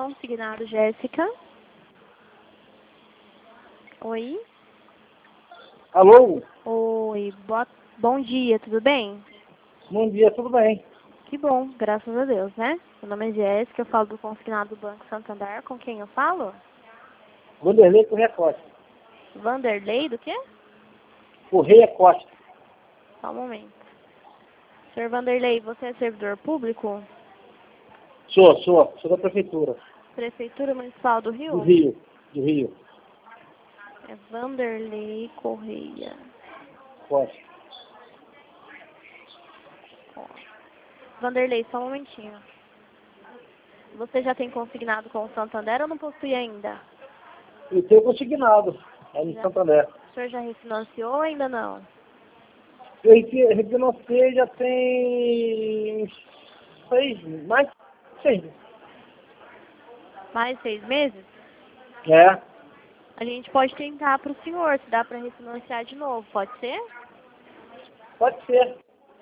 consignado, Jéssica. Oi? Alô? Oi, bom dia, tudo bem? Bom dia, tudo bem? Que bom, graças a Deus, né? Meu nome é Jéssica, eu falo do consignado do Banco Santander. Com quem eu falo? Vanderlei Correia Costa. Vanderlei, do quê? Correia Costa. Só um momento. Senhor Vanderlei, você é servidor público? Sou da prefeitura. Prefeitura Municipal do Rio? Do Rio. É Vanderlei Correia. Costa. Vanderlei, só um momentinho. Você já tem consignado com o Santander ou não possui ainda? Eu tenho consignado, aí em Santander. O senhor já refinanciou ou ainda não? Eu refinancei já tem mais de 6 meses. Mais 6 meses? É, A gente pode tentar para o senhor, se dá para refinanciar de novo, pode ser? pode ser.